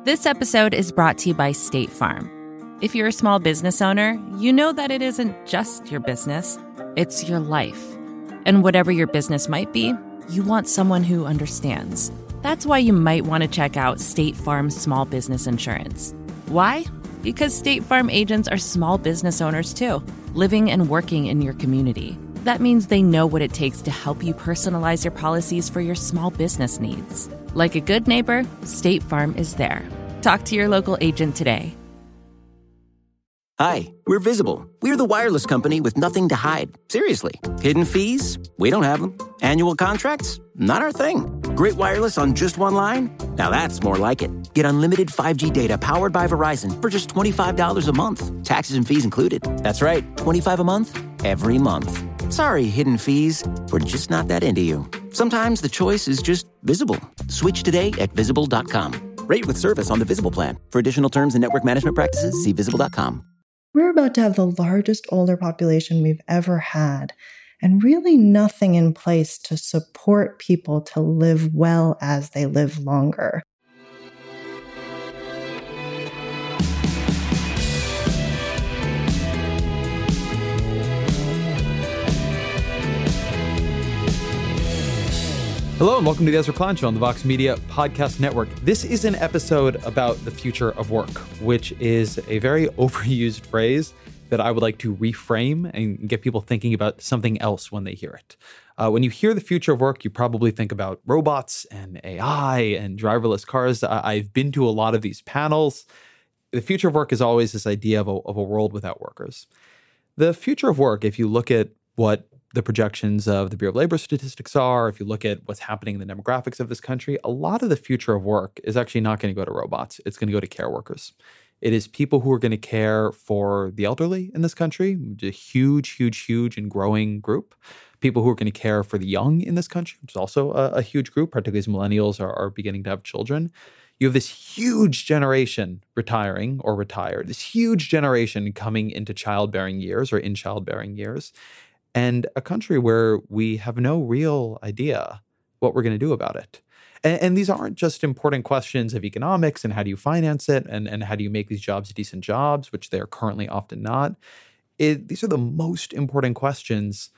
This episode is brought to you by State Farm. If you're a small business owner, you know that it isn't just your business, it's your life. And whatever your business might be, you want someone who understands. That's why you might want to check out State Farm Small Business Insurance. Why? Because State Farm agents are small business owners too, living and working in your community. That means they know what it takes to help you personalize your policies for your small business needs. Like a good neighbor, State Farm is there. Talk to your local agent today. Hi, we're Visible. We're the wireless company with nothing to hide. Seriously. Hidden fees? We don't have them. Annual contracts? Not our thing. Great wireless on just one line? Now that's more like it. Get unlimited 5G data powered by Verizon for just $25 a month. Taxes and fees included. That's right, $25 a month, every month. Sorry, hidden fees. We're just not that into you. Sometimes the choice is just Visible. Switch today at Visible.com. Rate with service on the Visible plan. For additional terms and network management practices, see Visible.com. We're about to have the largest older population we've ever had, and really nothing in place to support people to live well as they live longer. Hello and welcome to the Ezra Klein Show on the Vox Media Podcast Network. This is an episode about the future of work, which is a very overused phrase that I would like to reframe and get people thinking about something else when they hear it. When you hear the future of work, you probably think about robots and AI and driverless cars. I've been to a lot of these panels. The future of work is always this idea of a world without workers. The future of work, if you look at what the projections of the Bureau of Labor Statistics are, if you look at what's happening in the demographics of this country, a lot of the future of work is actually not going to go to robots. It's going to go to care workers. It is people who are going to care for the elderly in this country, a huge and growing group. People who are going to care for the young in this country, which is also a huge group, particularly as millennials are beginning to have children. You have this huge generation retiring or retired, this huge generation coming into childbearing years or in childbearing years. And a country where we have no real idea what we're going to do about it. And these aren't just important questions of economics and how do you finance it and how do you make these jobs decent jobs, which they're currently often not. These are the most important questions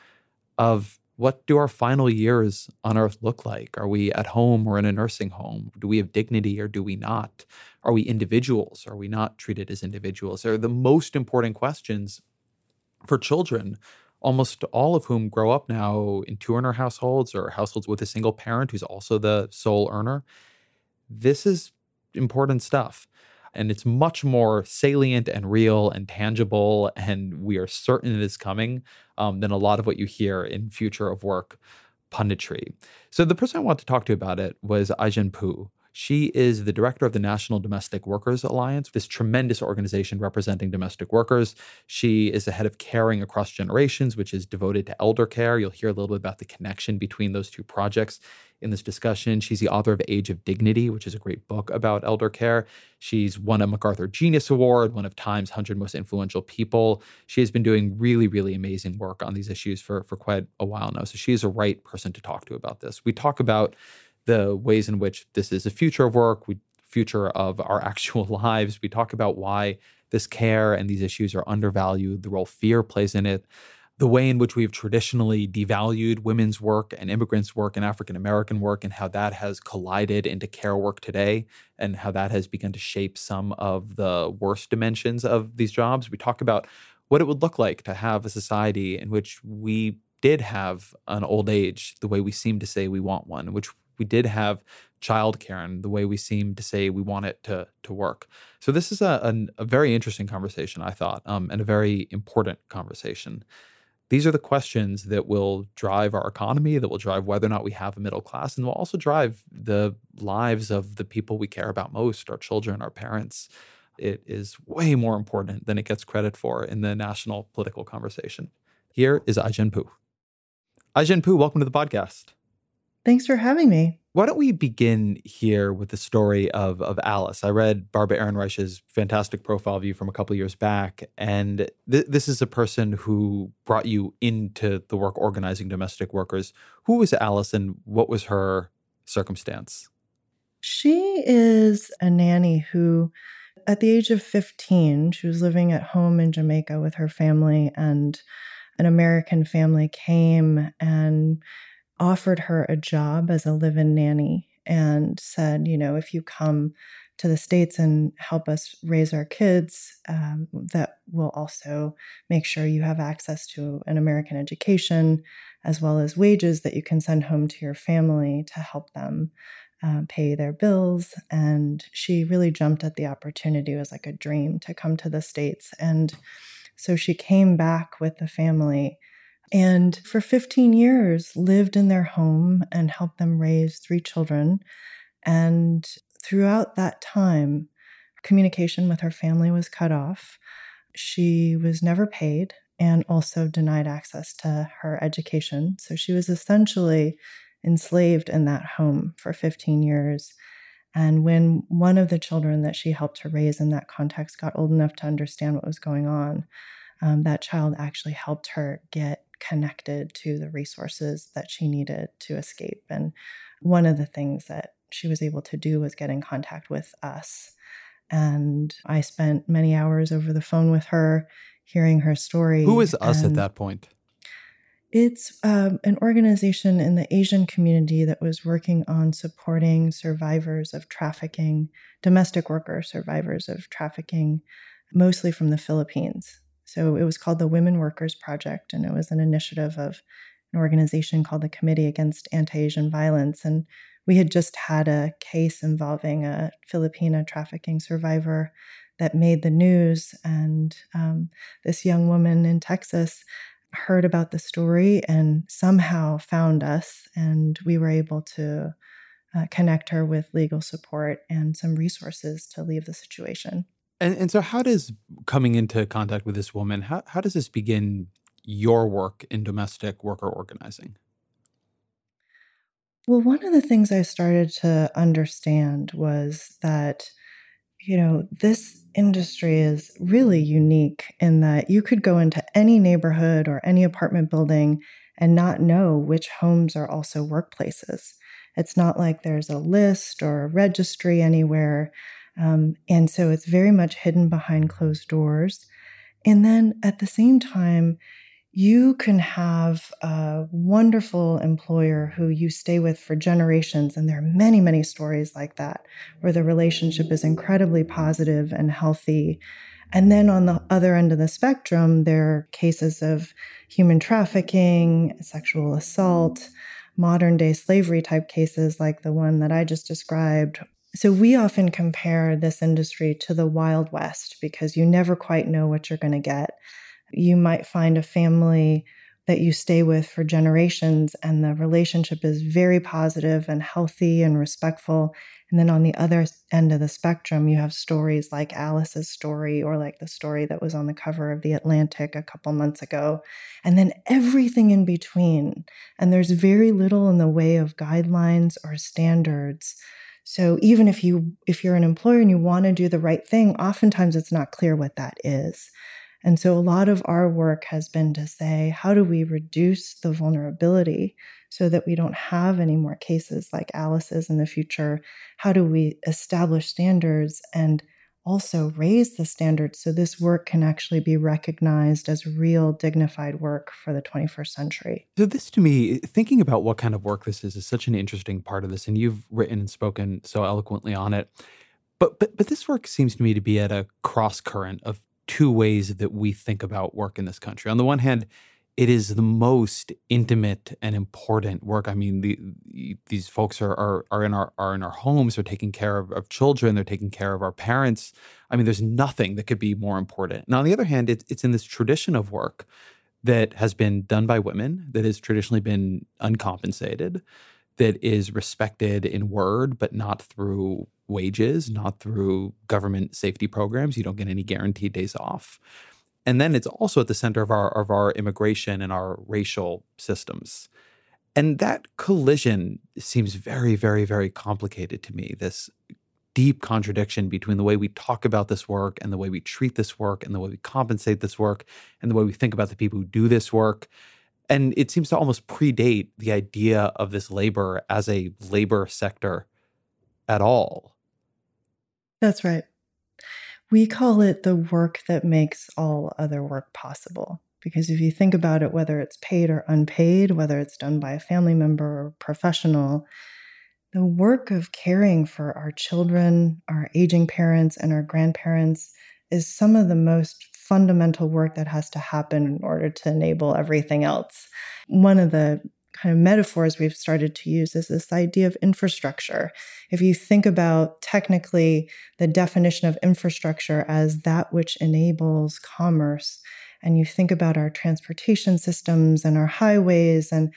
of what do our final years on Earth look like? Are we at home or in a nursing home? Do we have dignity or do we not? Are we individuals? Are we not treated as individuals? They're the most important questions for children, almost all of whom grow up now in two-earner households or households with a single parent who's also the sole earner. This is important stuff. And it's much more salient and real and tangible, and we are certain it is coming than a lot of what you hear in future of work punditry. So the person I want to talk to about it was Ai-jen Poo. She is the director of the National Domestic Workers Alliance, this tremendous organization representing domestic workers. She is the head of Caring Across Generations, which is devoted to elder care. You'll hear a little bit about the connection between those two projects in this discussion. She's the author of Age of Dignity, which is a great book about elder care. She's won a MacArthur Genius Award, one of Time's 100 Most Influential People. She has been doing really amazing work on these issues for quite a while now. So she is a right person to talk to about this. We talk about the ways in which this is a future of work, future of our actual lives. We talk about why this care and these issues are undervalued, the role fear plays in it, the way in which we've traditionally devalued women's work and immigrants' work and African-American work, and how that has collided into care work today, and how that has begun to shape some of the worst dimensions of these jobs. We talk about what it would look like to have a society in which we did have an old age the way we seem to say we want one, in which we did have childcare and the way we seem to say we want it to work. So this is a very interesting conversation, I thought, and a very important conversation. These are the questions that will drive our economy, that will drive whether or not we have a middle class, and will also drive the lives of the people we care about most, our children, our parents. It is way more important than it gets credit for in the national political conversation. Here is Ai-jen Poo. Ai-jen Poo, welcome to the podcast. Thanks for having me. Why don't we begin here with the story of Alice? I read Barbara Ehrenreich's fantastic profile of you from a couple of years back, and this is a person who brought you into the work organizing domestic workers. Who was Alice and what was her circumstance? She is a nanny who, at the age of 15, she was living at home in Jamaica with her family, and an American family came and offered her a job as a live-in nanny and said, if you come to the States and help us raise our kids, that will also make sure you have access to an American education, as well as wages that you can send home to your family to help them pay their bills. And she really jumped at the opportunity. It was like a dream to come to the States. And so she came back with the family and for 15 years lived in their home and helped them raise 3 children. And throughout that time, communication with her family was cut off. She was never paid and also denied access to her education. So she was essentially enslaved in that home for 15 years. And when one of the children that she helped to raise in that context got old enough to understand what was going on, that child actually helped her get connected to the resources that she needed to escape. And one of the things that she was able to do was get in contact with us. And I spent many hours over the phone with her, hearing her story. Who is us at that point? It's an organization in the Asian community that was working on supporting survivors of trafficking, domestic worker survivors of trafficking, mostly from the Philippines. So it was called the Women Workers Project, and it was an initiative of an organization called the Committee Against Anti-Asian Violence. And we had just had a case involving a Filipina trafficking survivor that made the news. And this young woman in Texas heard about the story and somehow found us, and we were able to connect her with legal support and some resources to leave the situation. And so how does coming into contact with this woman, how does this begin your work in domestic worker organizing? Well, one of the things I started to understand was that, this industry is really unique in that you could go into any neighborhood or any apartment building and not know which homes are also workplaces. It's not like there's a list or a registry anywhere. And so it's very much hidden behind closed doors. And then at the same time, you can have a wonderful employer who you stay with for generations. And there are many, many stories like that, where the relationship is incredibly positive and healthy. And then on the other end of the spectrum, there are cases of human trafficking, sexual assault, modern day slavery type cases like the one that I just described. So we often compare this industry to the Wild West because you never quite know what you're going to get. You might find a family that you stay with for generations and the relationship is very positive and healthy and respectful. And then on the other end of the spectrum, you have stories like Alice's story or like the story that was on the cover of The Atlantic a couple months ago. And then everything in between. And there's very little in the way of guidelines or standards. So even if you're an employer and you want to do the right thing, oftentimes it's not clear what that is. And so a lot of our work has been to say, how do we reduce the vulnerability so that we don't have any more cases like Alice's in the future? How do we establish standards and also raise the standards so this work can actually be recognized as real dignified work for the 21st century? So this, to me, thinking about what kind of work this is such an interesting part of this, and you've written and spoken so eloquently on it. But this work seems to me to be at a cross current of two ways that we think about work in this country. On the one hand, it is the most intimate and important work. I mean, these folks are in our homes. They're taking care of children. They're taking care of our parents. I mean, there's nothing that could be more important. And on the other hand, it's in this tradition of work that has been done by women, that has traditionally been uncompensated, that is respected in word, but not through wages, not through government safety programs. You don't get any guaranteed days off. And then it's also at the center of our immigration and our racial systems. And that collision seems very, very, very complicated to me, this deep contradiction between the way we talk about this work and the way we treat this work and the way we compensate this work and the way we think about the people who do this work. And it seems to almost predate the idea of this labor as a labor sector at all. That's right. We call it the work that makes all other work possible. Because if you think about it, whether it's paid or unpaid, whether it's done by a family member or professional, the work of caring for our children, our aging parents, and our grandparents is some of the most fundamental work that has to happen in order to enable everything else. One of the kind of metaphors we've started to use is this idea of infrastructure. If you think about technically the definition of infrastructure as that which enables commerce, and you think about our transportation systems and our highways, and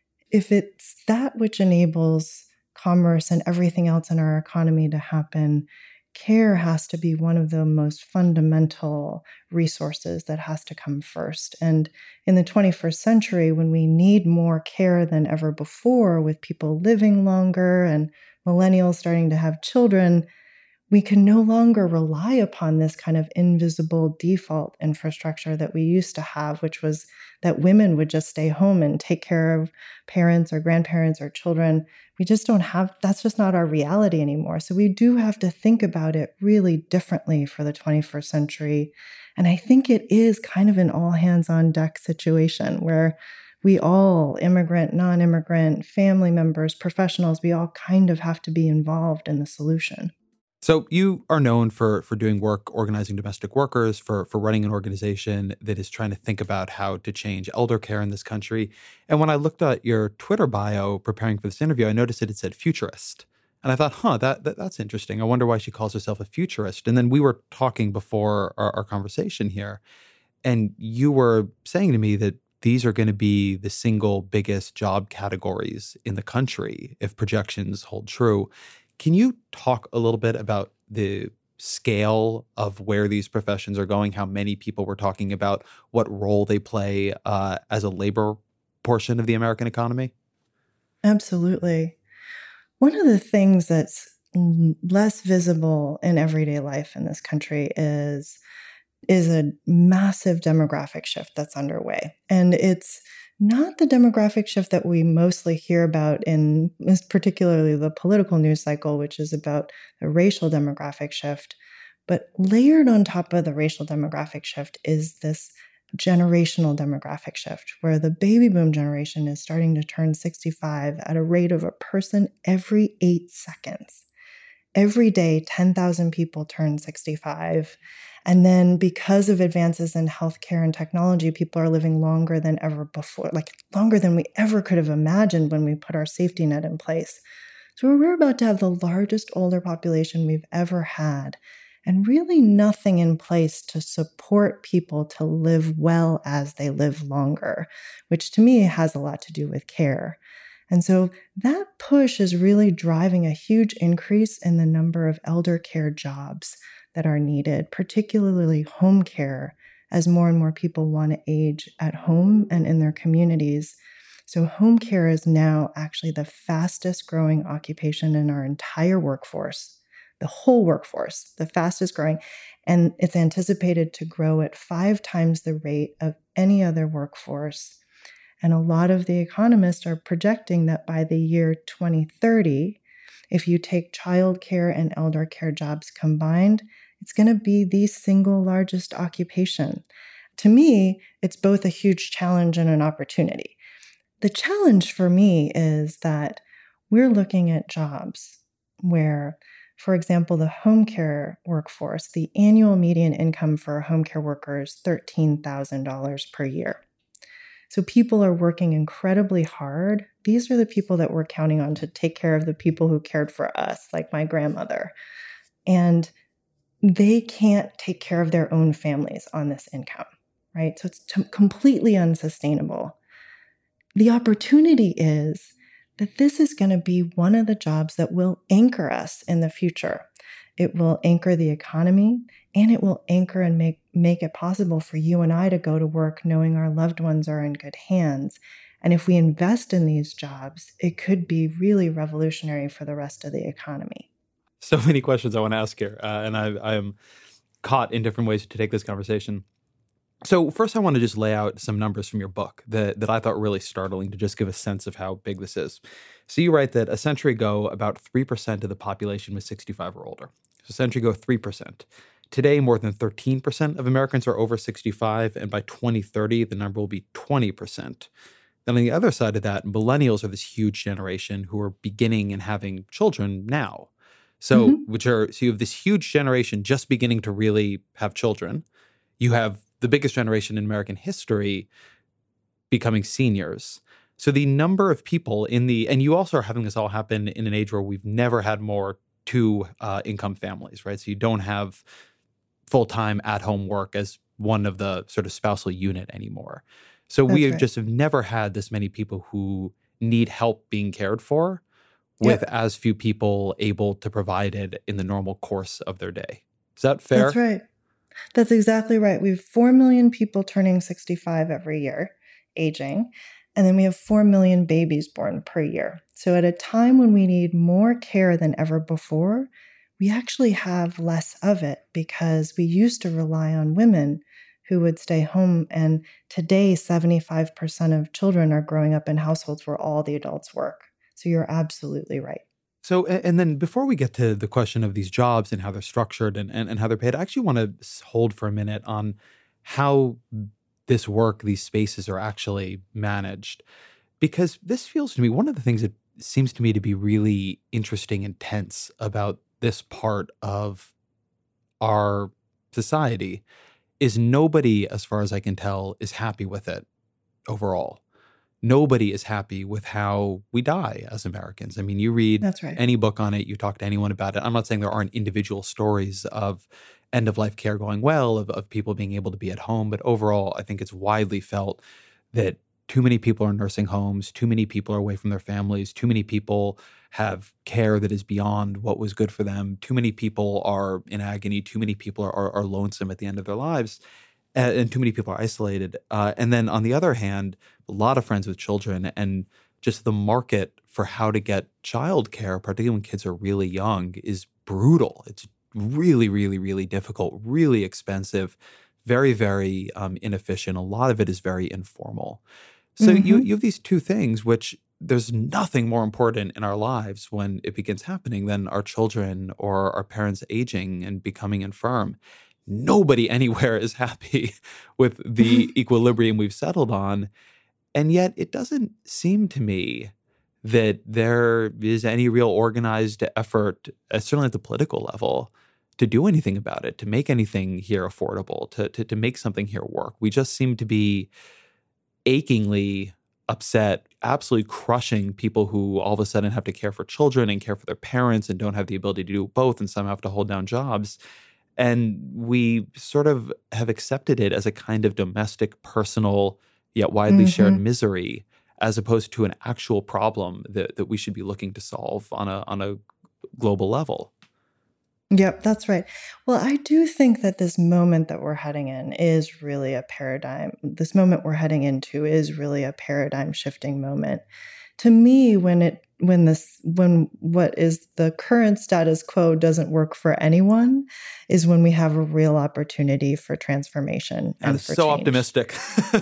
if it's that which enables commerce and everything else in our economy to happen, care has to be one of the most fundamental resources that has to come first. And in the 21st century, when we need more care than ever before, with people living longer and millennials starting to have children, we can no longer rely upon this kind of invisible default infrastructure that we used to have, which was that women would just stay home and take care of parents or grandparents or children. We just don't have, that's just not our reality anymore. So we do have to think about it really differently for the 21st century. And I think it is kind of an all hands on deck situation where we all, immigrant, non-immigrant, family members, professionals, we all kind of have to be involved in the solution. So you are known for doing work organizing domestic workers, for running an organization that is trying to think about how to change elder care in this country. And when I looked at your Twitter bio preparing for this interview, I noticed that it said futurist. And I thought, that's interesting. I wonder why she calls herself a futurist. And then we were talking before our conversation here, and you were saying to me that these are going to be the single biggest job categories in the country if projections hold true. Can you talk a little bit about the scale of where these professions are going, how many people we're talking about, what role they play as a labor portion of the American economy? Absolutely. One of the things that's less visible in everyday life in this country is a massive demographic shift that's underway. And it's not the demographic shift that we mostly hear about in particularly the political news cycle, which is about the racial demographic shift. But layered on top of the racial demographic shift is this generational demographic shift, where the baby boom generation is starting to turn 65 at a rate of a person every 8 seconds. Every day, 10,000 people turn 65. And then because of advances in healthcare and technology, people are living longer than ever before, like longer than we ever could have imagined when we put our safety net in place. So we're about to have the largest older population we've ever had, and really nothing in place to support people to live well as they live longer, which to me has a lot to do with care. And so that push is really driving a huge increase in the number of elder care jobs that are needed, particularly home care, as more and more people want to age at home and in their communities. So home care is now actually the fastest growing occupation in our entire workforce, the whole workforce, the fastest growing. And it's anticipated to grow at 5 times the rate of any other workforce. And a lot of the economists are projecting that by the year 2030, if you take childcare and elder care jobs combined, it's going to be the single largest occupation. To me, it's both a huge challenge and an opportunity. The challenge for me is that we're looking at jobs where, for example, the home care workforce, the annual median income for a home care worker is $13,000 per year. So people are working incredibly hard. These are the people that we're counting on to take care of the people who cared for us, like my grandmother. And they can't take care of their own families on this income, right? So it's completely unsustainable. The opportunity is that this is going to be one of the jobs that will anchor us in the future. It will anchor the economy, and it will anchor and make it possible for you and I to go to work knowing our loved ones are in good hands. And if we invest in these jobs, it could be really revolutionary for the rest of the economy. So many questions I want to ask here, and I am caught in different ways to take this conversation. So first, I want to just lay out some numbers from your book that I thought really startling to just give a sense of how big this is. So you write that a century ago, about 3% of the population was 65 or older. So a century ago, 3%. Today, more than 13% of Americans are over 65, and by 2030, the number will be 20%. Then on the other side of that, millennials are this huge generation who are beginning and having children now. So, so you have this huge generation just beginning to really have children. You have the biggest generation in American history becoming seniors. So the number of people and you also are having this all happen in an age where we've never had more two-income families, right? So you don't have full-time at-home work as one of the sort of spousal unit anymore. So just have never had this many people who need help being cared for with as few people able to provide it in the normal course of their day. Is that fair? That's right. That's exactly right. We have 4 million people turning 65 every year, aging, and then we have 4 million babies born per year. So at a time when we need more care than ever before, we actually have less of it because we used to rely on women who would stay home. And today, 75% of children are growing up in households where all the adults work. So you're absolutely right. So, and then before we get to the question of these jobs and how they're structured and how they're paid, I actually want to hold for a minute on how this work, these spaces are actually managed. Because this feels to me, one of the things that seems to me to be really interesting and tense about this part of our society is nobody, as far as I can tell, is happy with it overall. Nobody is happy with how we die as Americans. I mean, you read any book on it, you talk to anyone about it. I'm not saying there aren't individual stories of end-of-life care going well, of people being able to be at home, but overall, I think it's widely felt that too many people are in nursing homes, too many people are away from their families, too many people have care that is beyond what was good for them, too many people are in agony, too many people are lonesome at the end of their lives. And too many people are isolated. And then on the other hand, a lot of friends with children and just the market for how to get childcare, particularly when kids are really young, is brutal. It's really, really, really difficult, really expensive, very, very inefficient. A lot of it is very informal. So you have these two things, which there's nothing more important in our lives when it begins happening than our children or our parents aging and becoming infirm. Nobody anywhere is happy with the equilibrium we've settled on. And yet it doesn't seem to me that there is any real organized effort, certainly at the political level, to do anything about it, to make anything here affordable, to make something here work. We just seem to be achingly upset, absolutely crushing people who all of a sudden have to care for children and care for their parents and don't have the ability to do both, and some have to hold down jobs. And we sort of have accepted it as a kind of domestic, personal, yet widely shared misery, as opposed to an actual problem that we should be looking to solve on a global level. Yep, that's right. Well, I do think that this moment that we're heading in is really a paradigm. This moment we're heading into is really a paradigm shifting moment. To me, when what is the current status quo doesn't work for anyone, is when we have a real opportunity for transformation and for so change. Optimistic.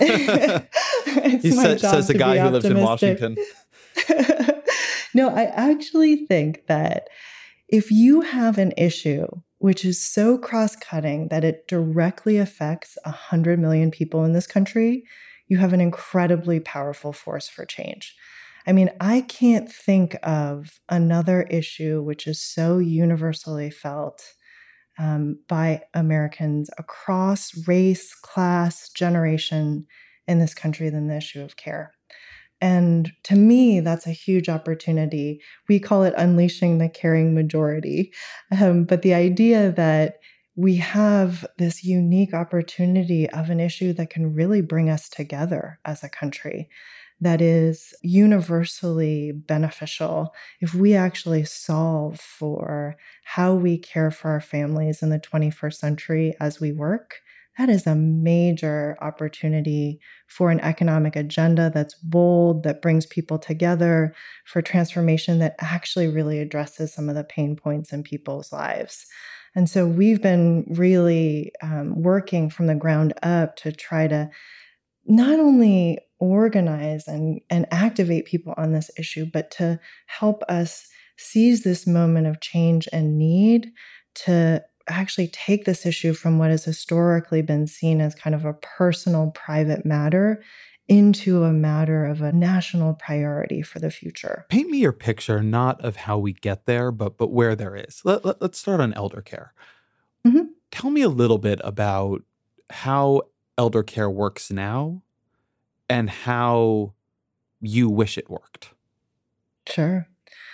Says the guy who lives in Washington. No, I actually think that if you have an issue which is so cross-cutting that it directly affects 100 million people in this country, you have an incredibly powerful force for change. I mean, I can't think of another issue which is so universally felt by Americans across race, class, generation in this country than the issue of care. And to me, that's a huge opportunity. We call it unleashing the caring majority. But the idea that we have this unique opportunity of an issue that can really bring us together as a country, that is universally beneficial if we actually solve for how we care for our families in the 21st century as we work. That is a major opportunity for an economic agenda that's bold, that brings people together, for transformation that actually really addresses some of the pain points in people's lives. And so we've been really working from the ground up to try to not only organize and activate people on this issue, but to help us seize this moment of change and need to actually take this issue from what has historically been seen as kind of a personal, private matter into a matter of a national priority for the future. Paint me your picture, not of how we get there, but where there is. Let's start on elder care. Mm-hmm. Tell me a little bit about how elder care works now and how you wish it worked. Sure.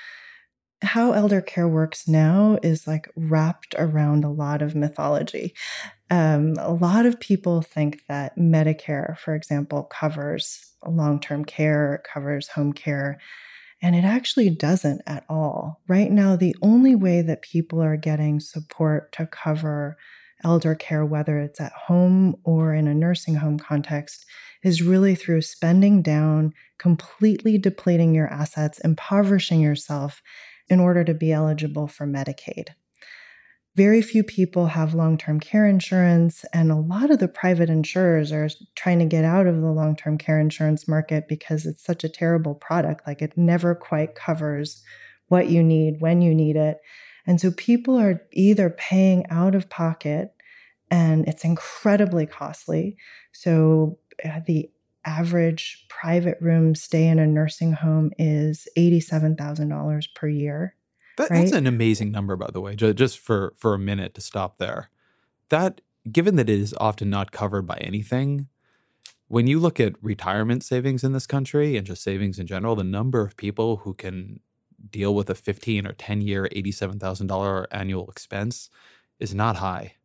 How elder care works now is like wrapped around a lot of mythology. A lot of people think that Medicare, for example, covers long-term care, covers home care, and it actually doesn't at all. Right now, the only way that people are getting support to cover elder care, whether it's at home or in a nursing home context, is really through spending down, completely depleting your assets, impoverishing yourself in order to be eligible for Medicaid. Very few people have long-term care insurance, and a lot of the private insurers are trying to get out of the long-term care insurance market because it's such a terrible product. Like it never quite covers what you need when you need it. And so people are either paying out of pocket, and it's incredibly costly. So the average private room stay in a nursing home is $87,000 per year. That's right? an amazing number, by the way, just for a minute to stop there. That, given that it is often not covered by anything, when you look at retirement savings in this country and just savings in general, the number of people who can deal with a 15 or 10-year $87,000 annual expense is not high.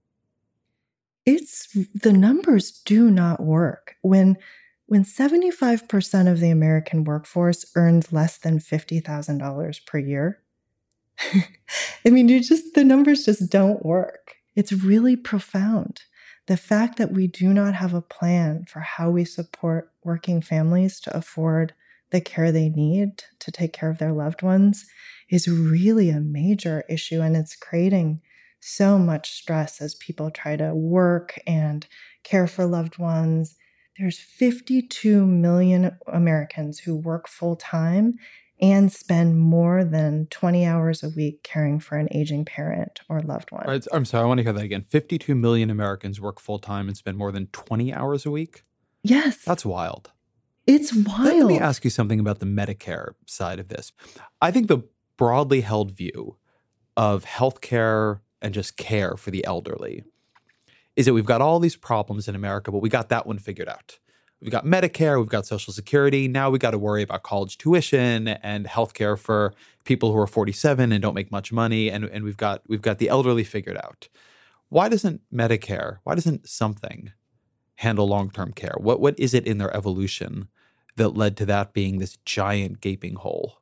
The numbers do not work. When 75% of the American workforce earns less than $50,000 per year, I mean, the numbers just don't work. It's really profound. The fact that we do not have a plan for how we support working families to afford the care they need to take care of their loved ones is really a major issue. And it's creating so much stress as people try to work and care for loved ones. There's 52 million Americans who work full-time and spend more than 20 hours a week caring for an aging parent or loved one. Right, I'm sorry, I want to hear that again. 52 million Americans work full-time and spend more than 20 hours a week? Yes. That's wild. It's wild. Let me ask you something about the Medicare side of this. I think the broadly held view of healthcare and just care for the elderly is that we've got all these problems in America, but we got that one figured out. We've got Medicare, we've got Social Security. Now we got to worry about college tuition and healthcare for people who are 47 and don't make much money, and we've got the elderly figured out. Why doesn't Medicare, why doesn't something handle long-term care? What is it in their evolution that led to that being this giant gaping hole?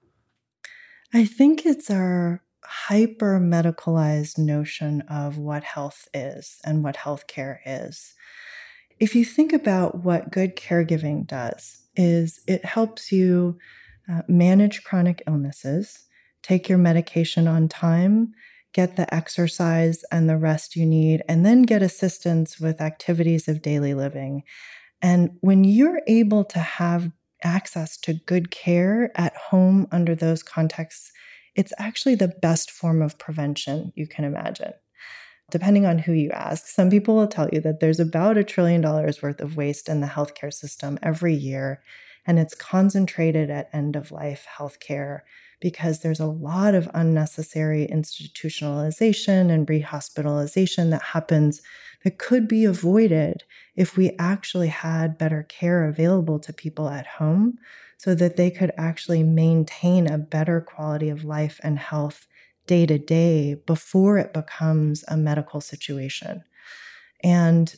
I think it's our hyper-medicalized notion of what health is and what healthcare is. If you think about what good caregiving does, is it helps you manage chronic illnesses, take your medication on time, get the exercise and the rest you need, and then get assistance with activities of daily living. And when you're able to have access to good care at home under those contexts, it's actually the best form of prevention you can imagine. Depending on who you ask, some people will tell you that there's about $1 trillion worth of waste in the healthcare system every year, and it's concentrated at end-of-life healthcare because there's a lot of unnecessary institutionalization and rehospitalization that happens that could be avoided if we actually had better care available to people at home so that they could actually maintain a better quality of life and health day to day before it becomes a medical situation. And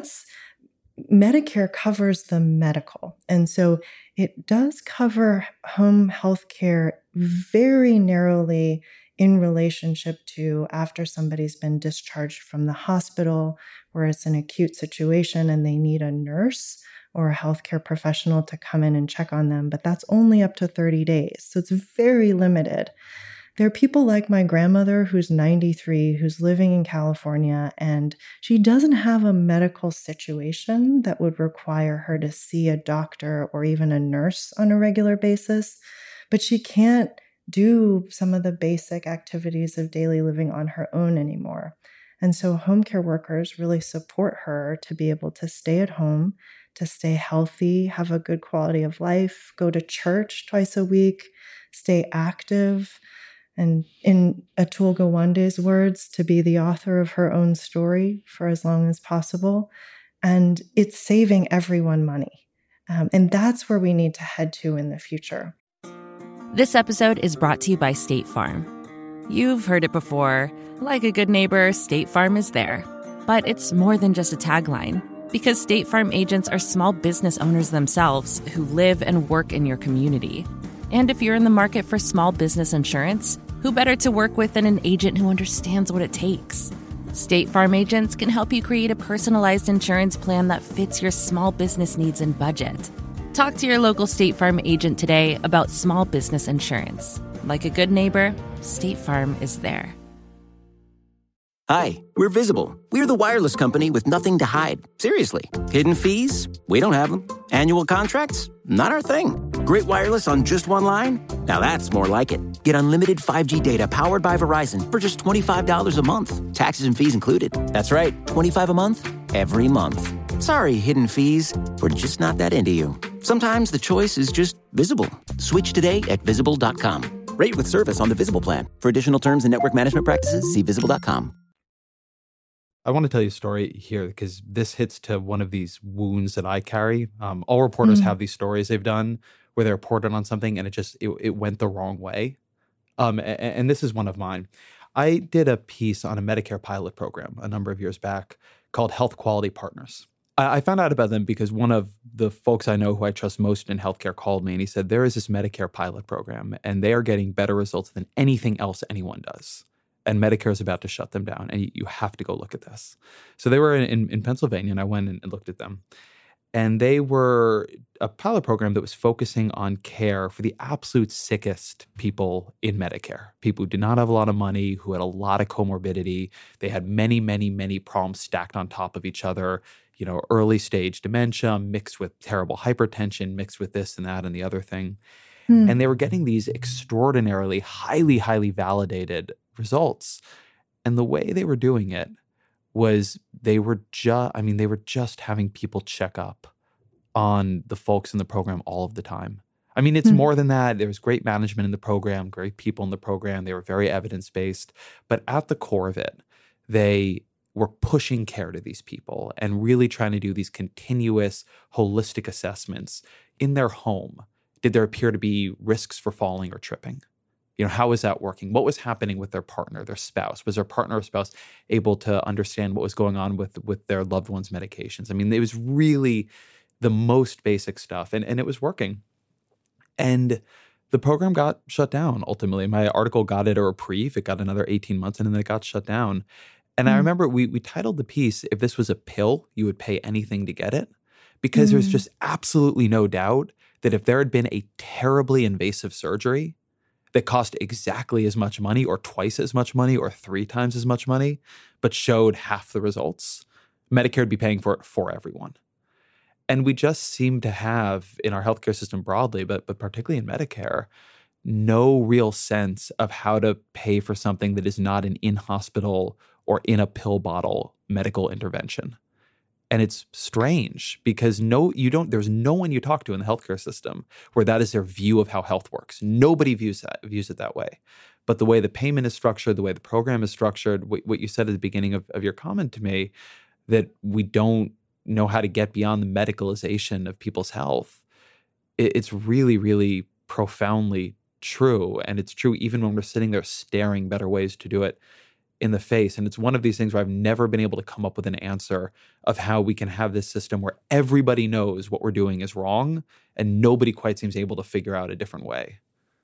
Medicare covers the medical. And so it does cover home health care very narrowly in relationship to after somebody's been discharged from the hospital, where it's an acute situation and they need a nurse or a healthcare professional to come in and check on them. But that's only up to 30 days. So it's very limited. There are people like my grandmother who's 93, who's living in California, and she doesn't have a medical situation that would require her to see a doctor or even a nurse on a regular basis, but she can't do some of the basic activities of daily living on her own anymore. And so home care workers really support her to be able to stay at home, to stay healthy, have a good quality of life, go to church twice a week, stay active, and in Atul Gawande's words, to be the author of her own story for as long as possible. And it's saving everyone money. And that's where we need to head to in the future. This episode is brought to you by State Farm. You've heard it before. Like a good neighbor, State Farm is there. But it's more than just a tagline, because State Farm agents are small business owners themselves who live and work in your community. And if you're in the market for small business insurance, who better to work with than an agent who understands what it takes? State Farm agents can help you create a personalized insurance plan that fits your small business needs and budget. Talk to your local State Farm agent today about small business insurance. Like a good neighbor, State Farm is there. Hi, we're Visible. We're the wireless company with nothing to hide. Seriously. Hidden fees? We don't have them. Annual contracts? Not our thing. Great wireless on just one line? Now that's more like it. Get unlimited 5G data powered by Verizon for just $25 a month. Taxes and fees included. That's right, $25 a month, every month. Sorry, hidden fees. We're just not that into you. Sometimes the choice is just Visible. Switch today at Visible.com. Rate with service on the Visible plan. For additional terms and network management practices, see Visible.com. I want to tell you a story here because this hits to one of these wounds that I carry. All reporters have these stories they've done where they reported on something and it went the wrong way. And this is one of mine. I did a piece on a Medicare pilot program a number of years back called Health Quality Partners. I found out about them because one of the folks I know who I trust most in healthcare called me and he said, there is this Medicare pilot program and they are getting better results than anything else anyone does. And Medicare is about to shut them down, and you have to go look at this. So they were in Pennsylvania, and I went and looked at them. And they were a pilot program that was focusing on care for the absolute sickest people in Medicare, people who did not have a lot of money, who had a lot of comorbidity. They had many, many, many problems stacked on top of each other, early stage dementia mixed with terrible hypertension, mixed with this and that and the other thing. And they were getting these extraordinarily highly, highly validated results. And the way they were doing it was they were just having people check up on the folks in the program all of the time. I mean, it's more than that. There was great management in the program, great people in the program. They were very evidence-based. But at the core of it, they were pushing care to these people and really trying to do these continuous holistic assessments in their home. Did there appear to be risks for falling or tripping? How was that working? What was happening with their partner, their spouse? Was their partner or spouse able to understand what was going on with their loved one's medications? I mean, it was really the most basic stuff, and it was working. And the program got shut down, ultimately. My article got it a reprieve. It got another 18 months, and then it got shut down. And I remember we titled the piece, "If this was a pill, you would pay anything to get it," because there's just absolutely no doubt that if there had been a terribly invasive surgery that cost exactly as much money or twice as much money or 3 times as much money, but showed half the results, Medicare would be paying for it for everyone. And we just seem to have in our healthcare system broadly, but particularly in Medicare, no real sense of how to pay for something that is not an in-hospital or in a pill bottle medical intervention. And it's strange because there's no one you talk to in the healthcare system where that is their view of how health works. Nobody views it that way. But the way the payment is structured, the way the program is structured, what you said at the beginning of your comment to me, that we don't know how to get beyond the medicalization of people's health, it's really, really profoundly true. And it's true even when we're sitting there staring better ways to do it in the face. And it's one of these things where I've never been able to come up with an answer of how we can have this system where everybody knows what we're doing is wrong and nobody quite seems able to figure out a different way.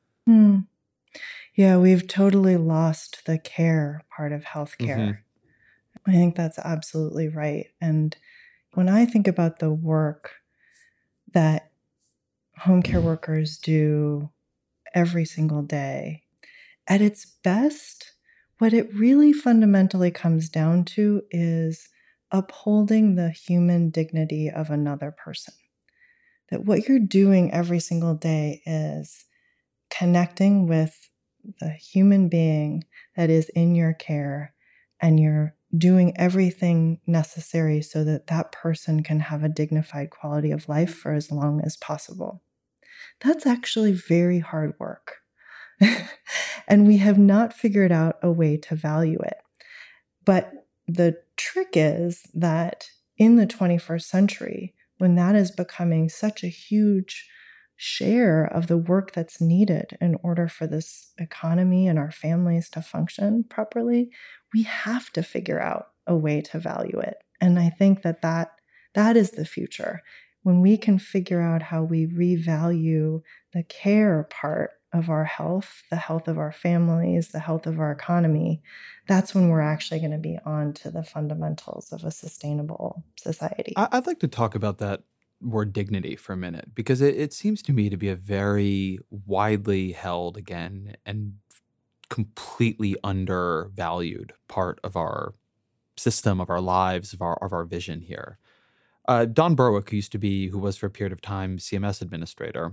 Yeah, we've totally lost the care part of healthcare. I think that's absolutely right. And when I think about the work that home care workers do every single day, At its best, what it really fundamentally comes down to is upholding the human dignity of another person. That what you're doing every single day is connecting with the human being that is in your care, and you're doing everything necessary so that that person can have a dignified quality of life for as long as possible. That's actually very hard work. And we have not figured out a way to value it. But the trick is that in the 21st century, when that is becoming such a huge share of the work that's needed in order for this economy and our families to function properly, we have to figure out a way to value it. And I think that is the future. When we can figure out how we revalue the care part of our health, the health of our families, the health of our economy, that's when we're actually going to be on to the fundamentals of a sustainable society. I'd like to talk about that word dignity for a minute, because it seems to me to be a very widely held, again, and completely undervalued part of our system, of our lives, of our vision here. Don Berwick, who was for a period of time CMS administrator,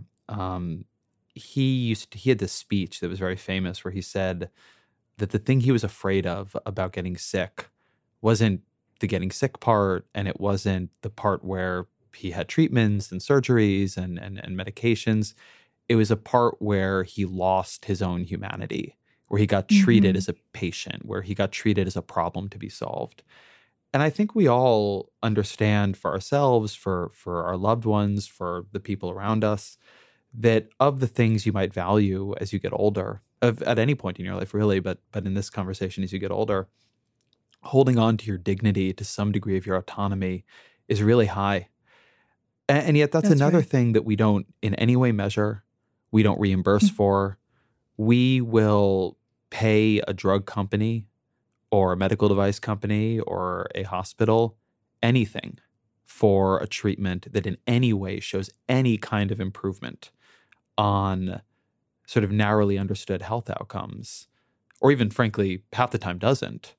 he had this speech that was very famous where he said that the thing he was afraid of about getting sick wasn't the getting sick part, and it wasn't the part where he had treatments and surgeries and medications. It was a part where he lost his own humanity, where he got treated as a patient, where he got treated as a problem to be solved. And I think we all understand for ourselves, for our loved ones, for the people around us, that of the things you might value as you get older, at any point in your life really, but in this conversation as you get older, holding on to your dignity, to some degree of your autonomy, is really high. And yet that's another right. thing that we don't in any way measure, we don't reimburse for. We will pay a drug company or a medical device company or a hospital anything for a treatment that in any way shows any kind of improvement on sort of narrowly understood health outcomes, or even frankly, half the time doesn't.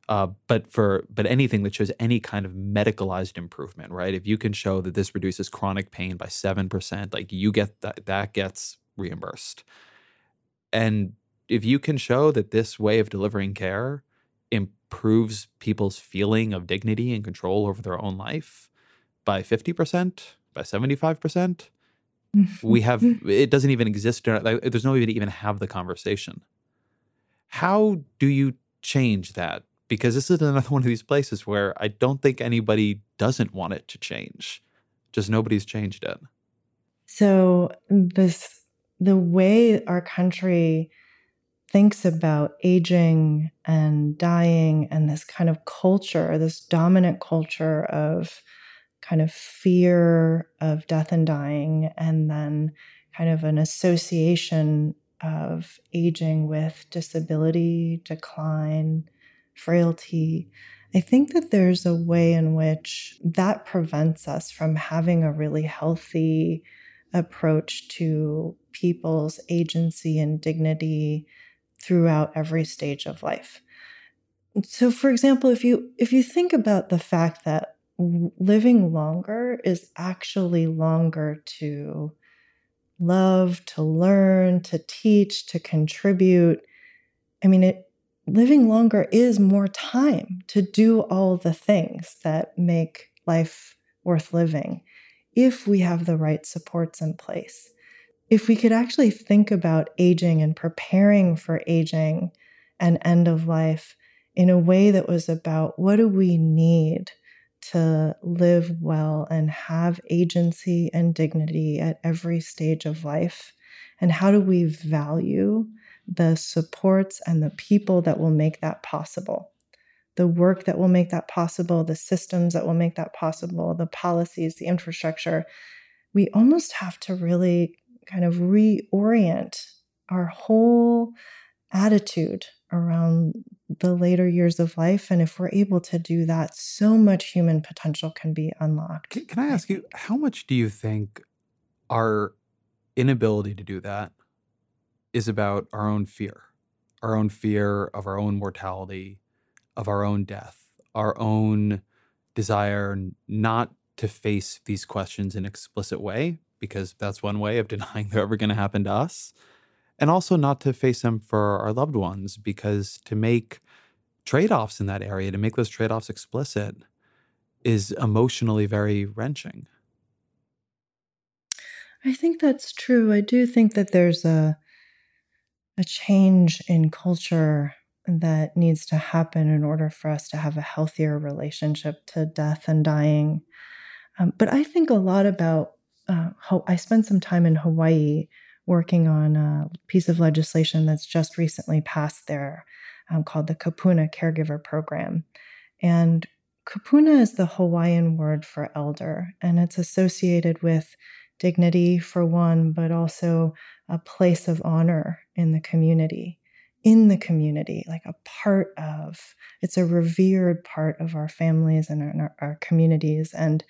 But anything that shows any kind of medicalized improvement, right? If you can show that this reduces chronic pain by 7%, like you get that gets reimbursed. And if you can show that this way of delivering care improves people's feeling of dignity and control over their own life by 50%, by 75%, it doesn't even exist. There's no way to even have the conversation. How do you change that? Because this is another one of these places where I don't think anybody doesn't want it to change. Just nobody's changed it. So the way our country thinks about aging and dying, and this kind of culture, this dominant culture of kind of fear of death and dying, and then kind of an association of aging with disability, decline, frailty. I think that there's a way in which that prevents us from having a really healthy approach to people's agency and dignity throughout every stage of life. So, for example, if you think about the fact that living longer is actually longer to love, to learn, to teach, to contribute. I mean, living longer is more time to do all the things that make life worth living if we have the right supports in place. If we could actually think about aging and preparing for aging and end of life in a way that was about what do we need to live well and have agency and dignity at every stage of life, and how do we value the supports and the people that will make that possible, the work that will make that possible, the systems that will make that possible, the policies, the infrastructure. We almost have to really kind of reorient our whole attitude around the later years of life. And if we're able to do that, so much human potential can be unlocked. Can I ask you, how much do you think our inability to do that is about our own fear? our own fear of our own mortality, of our own death, our own desire not to face these questions in an explicit way, because that's one way of denying they're ever going to happen to us, and also not to face them for our loved ones, because to make trade-offs in that area, to make those trade-offs explicit, is emotionally very wrenching. I think that's true. I do think that there's a change in culture that needs to happen in order for us to have a healthier relationship to death and dying. But I think a lot about I spent some time in Hawaii working on a piece of legislation that's just recently passed there called the Kupuna Caregiver Program. And Kupuna is the Hawaiian word for elder, and it's associated with dignity for one, but also a place of honor in the community, like a part of, it's a revered part of our families and our communities. And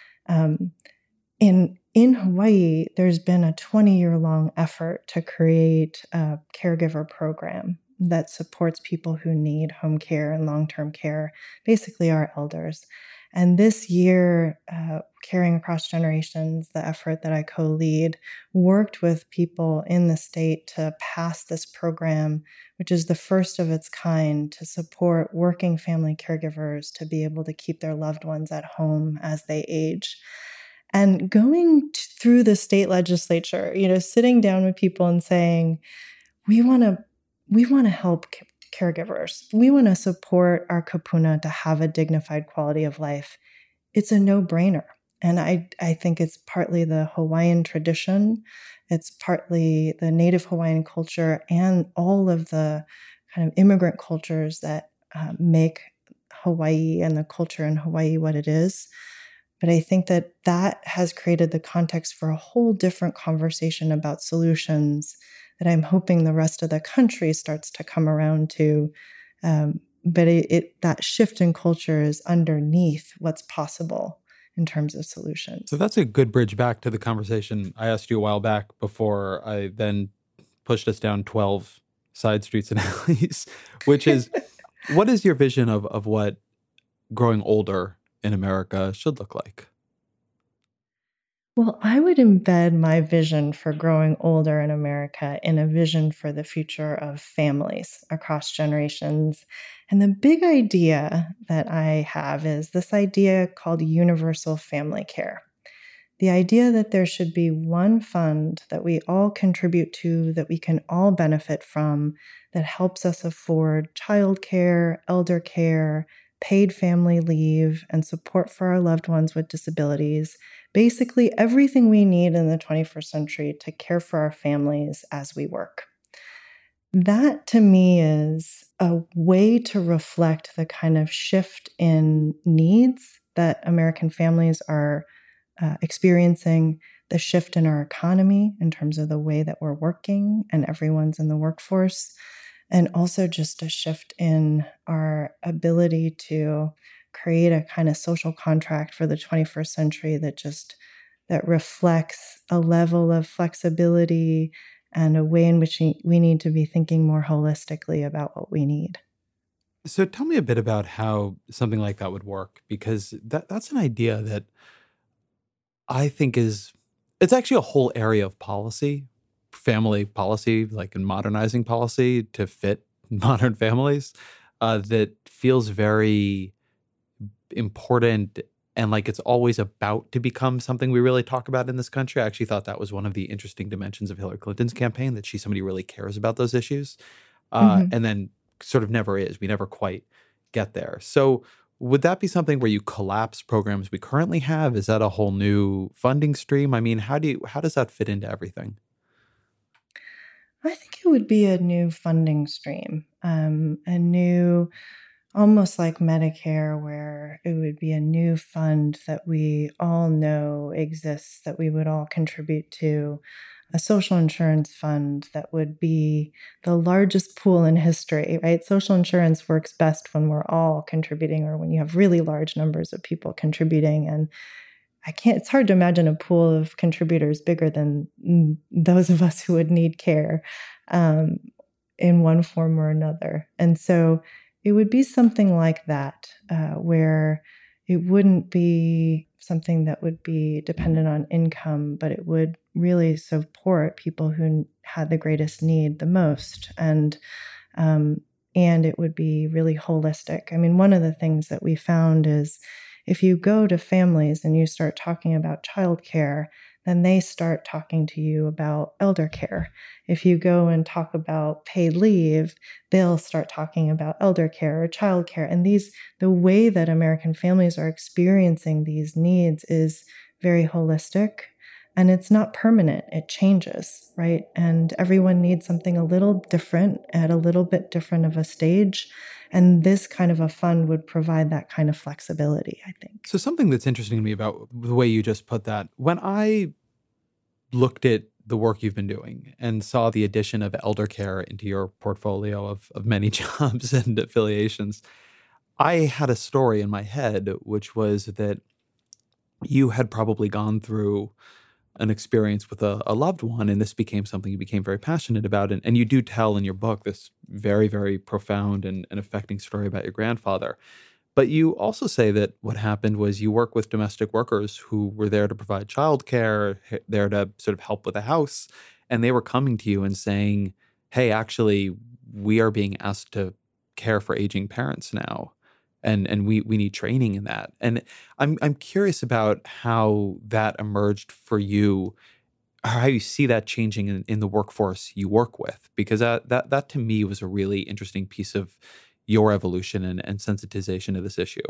in Hawaii, there's been a 20-year-long effort to create a caregiver program that supports people who need home care and long-term care, basically our elders. And this year, Caring Across Generations, the effort that I co-lead, worked with people in the state to pass this program, which is the first of its kind to support working family caregivers to be able to keep their loved ones at home as they age. And going through the state legislature, sitting down with people and saying, we want to help caregivers. We want to support our kupuna to have a dignified quality of life. It's a no-brainer. And I think it's partly the Hawaiian tradition. It's partly the native Hawaiian culture and all of the kind of immigrant cultures that make Hawaii and the culture in Hawaii what it is. But I think that has created the context for a whole different conversation about solutions that I'm hoping the rest of the country starts to come around to. But that shift in culture is underneath what's possible in terms of solutions. So that's a good bridge back to the conversation I asked you a while back before I then pushed us down 12 side streets and alleys, which is, what is your vision of what growing older in America should look like? Well, I would embed my vision for growing older in America in a vision for the future of families across generations. And the big idea that I have is this idea called universal family care. The idea that there should be one fund that we all contribute to, that we can all benefit from, that helps us afford childcare, elder care, paid family leave, and support for our loved ones with disabilities. Basically, everything we need in the 21st century to care for our families as we work. That, to me, is a way to reflect the kind of shift in needs that American families are experiencing, the shift in our economy in terms of the way that we're working and everyone's in the workforce, and also just a shift in our ability to create a kind of social contract for the 21st century that reflects a level of flexibility and a way in which we need to be thinking more holistically about what we need. So tell me a bit about how something like that would work, because that's an idea that I think it's actually a whole area of policy, family policy, like in modernizing policy to fit modern families, that feels very important and like it's always about to become something we really talk about in this country. I actually thought that was one of the interesting dimensions of Hillary Clinton's campaign, that she's somebody who really cares about those issues, and then sort of never is. We never quite get there. So would that be something where you collapse programs we currently have? Is that a whole new funding stream? I mean, how does that fit into everything? I think it would be a new funding stream, a new, almost like Medicare, where it would be a new fund that we all know exists, that we would all contribute to, a social insurance fund that would be the largest pool in history, right? Social insurance works best when we're all contributing, or when you have really large numbers of people contributing. And it's hard to imagine a pool of contributors bigger than those of us who would need care. in one form or another. And so it would be something like that, where it wouldn't be something that would be dependent on income, but it would really support people who had the greatest need the most. And it would be really holistic. I mean, one of the things that we found is if you go to families and you start talking about childcare, then they start talking to you about elder care. If you go and talk about paid leave, they'll start talking about elder care or childcare. And the way that American families are experiencing these needs is very holistic. And it's not permanent, it changes, right? And everyone needs something a little different at a little bit different of a stage. And this kind of a fund would provide that kind of flexibility, I think. So something that's interesting to me about the way you just put that, when I looked at the work you've been doing and saw the addition of elder care into your portfolio of many jobs and affiliations, I had a story in my head, which was that you had probably gone through an experience with a loved one, and this became something you became very passionate about. And you do tell in your book this very, very profound and affecting story about your grandfather. But you also say that what happened was you work with domestic workers who were there to provide childcare, there to sort of help with the house, and they were coming to you and saying, hey, actually, we are being asked to care for aging parents now. And we need training in that. And I'm curious about how that emerged for you, or how you see that changing in the workforce you work with, because that to me was a really interesting piece of your evolution and sensitization to this issue.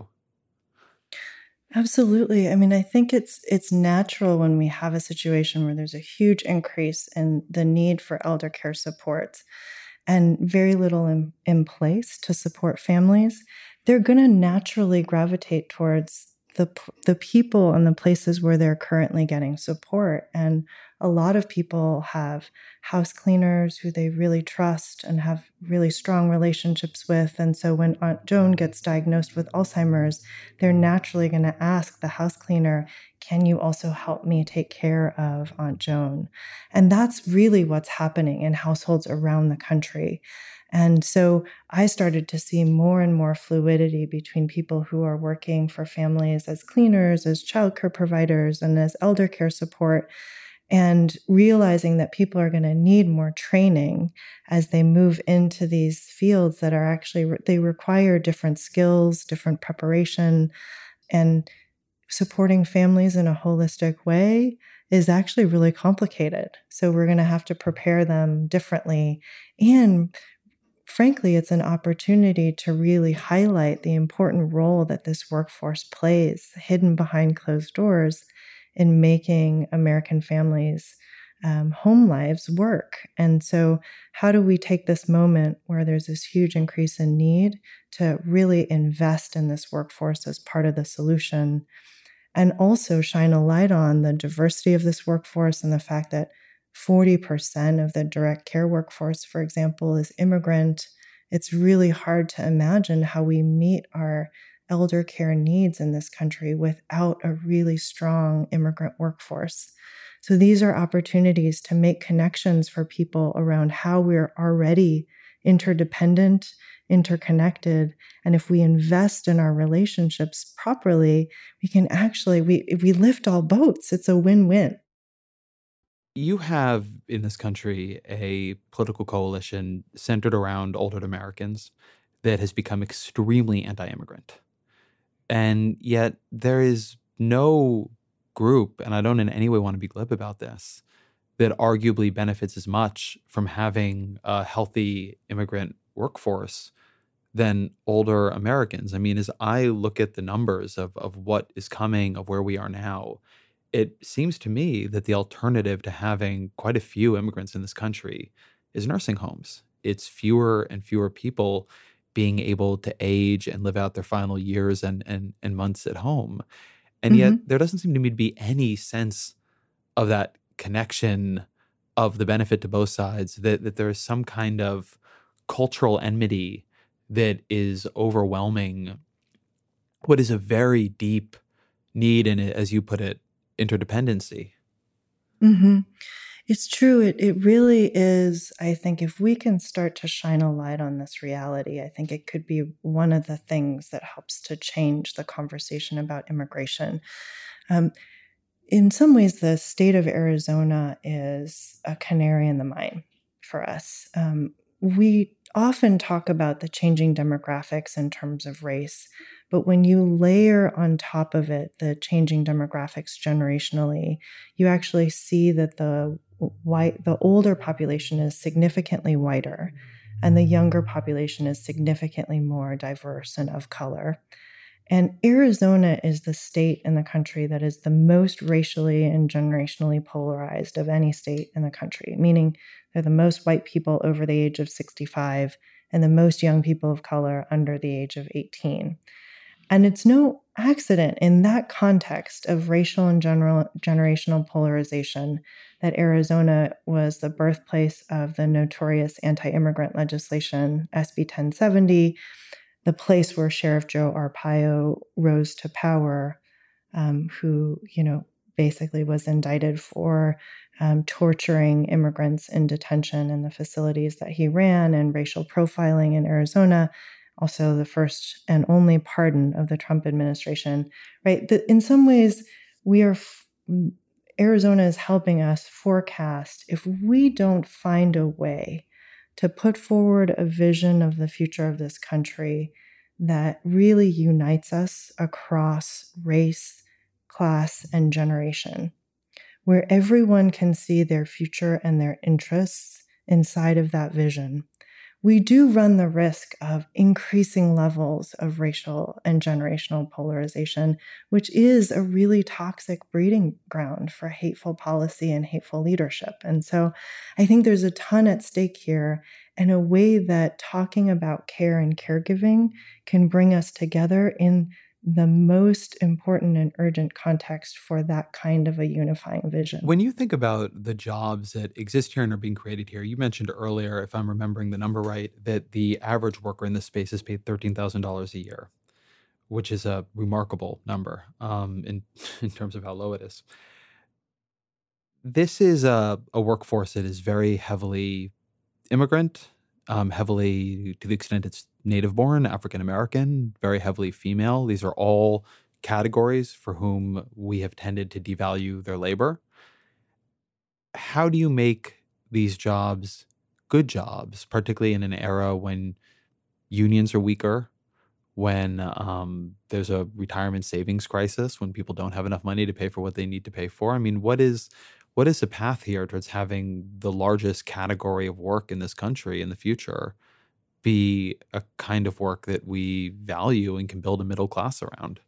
Absolutely. I mean, I think it's natural when we have a situation where there's a huge increase in the need for elder care supports and very little in place to support families. They're going to naturally gravitate towards the people and the places where they're currently getting support. And a lot of people have house cleaners who they really trust and have really strong relationships with. And so when Aunt Joan gets diagnosed with Alzheimer's, they're naturally going to ask the house cleaner, can you also help me take care of Aunt Joan? And that's really what's happening in households around the country. And so I started to see more and more fluidity between people who are working for families as cleaners, as childcare providers, and as elder care support, and realizing that people are going to need more training as they move into these fields that are actually, they require different skills, different preparation, and supporting families in a holistic way is actually really complicated. So we're going to have to prepare them differently. And frankly, it's an opportunity to really highlight the important role that this workforce plays, hidden behind closed doors, in making American families' home lives work. And so how do we take this moment where there's this huge increase in need to really invest in this workforce as part of the solution, and also shine a light on the diversity of this workforce and the fact that 40% of the direct care workforce, for example, is immigrant. It's really hard to imagine how we meet our elder care needs in this country without a really strong immigrant workforce. So these are opportunities to make connections for people around how we're already interdependent, interconnected. And if we invest in our relationships properly, we can actually, we lift all boats. It's a win-win. You have in this country a political coalition centered around older Americans that has become extremely anti-immigrant. And yet there is no group, and I don't in any way want to be glib about this, that arguably benefits as much from having a healthy immigrant workforce than older Americans. I mean, as I look at the numbers of what is coming, of where we are now, it seems to me that the alternative to having quite a few immigrants in this country is nursing homes. It's fewer and fewer people being able to age and live out their final years and months at home. And yet there doesn't seem to me to be any sense of that connection of the benefit to both sides, that there is some kind of cultural enmity that is overwhelming what is a very deep need in it, as you put it, interdependency. Mm-hmm. It's true. It really is. I think if we can start to shine a light on this reality, I think it could be one of the things that helps to change the conversation about immigration. In some ways, the state of Arizona is a canary in the mine for us. We often talk about the changing demographics in terms of race, but when you layer on top of it the changing demographics generationally, you actually see that the older population is significantly whiter, and the younger population is significantly more diverse and of color. And Arizona is the state in the country that is the most racially and generationally polarized of any state in the country, meaning they're the most white people over the age of 65 and the most young people of color under the age of 18. And it's no accident in that context of racial and generational polarization that Arizona was the birthplace of the notorious anti-immigrant legislation, SB 1070, the place where Sheriff Joe Arpaio rose to power, who, basically was indicted for torturing immigrants in detention in the facilities that he ran and racial profiling in Arizona. Also the first and only pardon of the Trump administration, right? In some ways, Arizona is helping us forecast if we don't find a way to put forward a vision of the future of this country that really unites us across race, class, and generation, where everyone can see their future and their interests inside of that vision. We do run the risk of increasing levels of racial and generational polarization, which is a really toxic breeding ground for hateful policy and hateful leadership. And so I think there's a ton at stake here, and a way that talking about care and caregiving can bring us together in the most important and urgent context for that kind of a unifying vision. When you think about the jobs that exist here and are being created here, you mentioned earlier, if I'm remembering the number right, that the average worker in this space is paid $13,000 a year, which is a remarkable number in terms of how low it is. This is a workforce that is very heavily immigrant, heavily, to the extent it's native-born, African-American, very heavily female. These are all categories for whom we have tended to devalue their labor. How do you make these jobs good jobs, particularly in an era when unions are weaker, when there's a retirement savings crisis, when people don't have enough money to pay for what they need to pay for? I mean, what is the path here towards having the largest category of work in this country in the future be a kind of work that we value and can build a middle class around?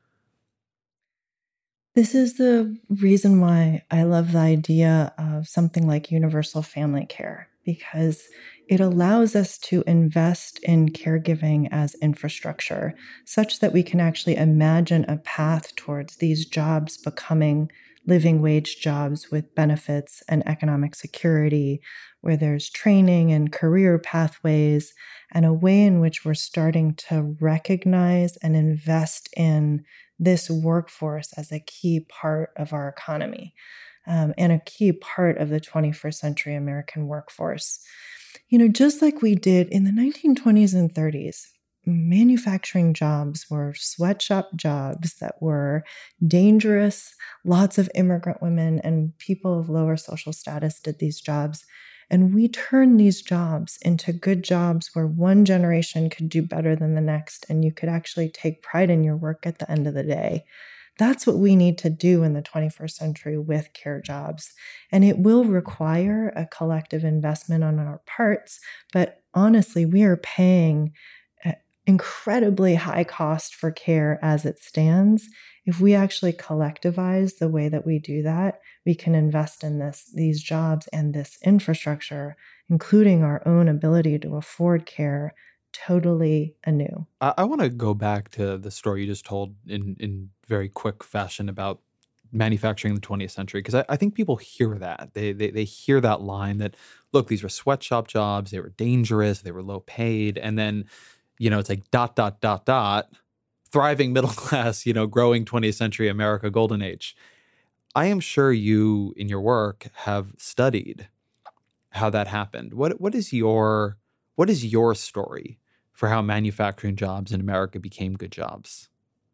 This is the reason why I love the idea of something like universal family care, because it allows us to invest in caregiving as infrastructure such that we can actually imagine a path towards these jobs becoming living wage jobs with benefits and economic security, where there's training and career pathways, and a way in which we're starting to recognize and invest in this workforce as a key part of our economy and a key part of the 21st century American workforce. Just like we did in the 1920s and 30s, manufacturing jobs were sweatshop jobs that were dangerous. Lots of immigrant women and people of lower social status did these jobs. And we turned these jobs into good jobs where one generation could do better than the next, and you could actually take pride in your work at the end of the day. That's what we need to do in the 21st century with care jobs. And it will require a collective investment on our parts. But honestly, we are paying incredibly high cost for care as it stands. If we actually collectivize the way that we do that, we can invest in these jobs and this infrastructure, including our own ability to afford care, totally anew. I want to go back to the story you just told in very quick fashion about manufacturing in the 20th century, because I think people hear that. They hear that line that, look, these were sweatshop jobs, they were dangerous, they were low paid, and then it's like ... thriving middle class, growing 20th century America golden age. I am sure you, in your work, have studied how that happened. What is your story for how manufacturing jobs in America became good jobs?